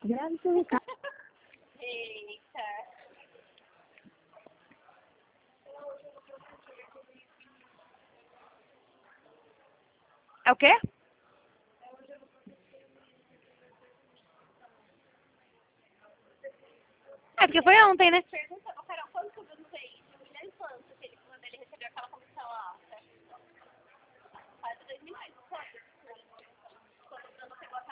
Grave seu recado. Eita. É o quê? É porque foi ontem, né?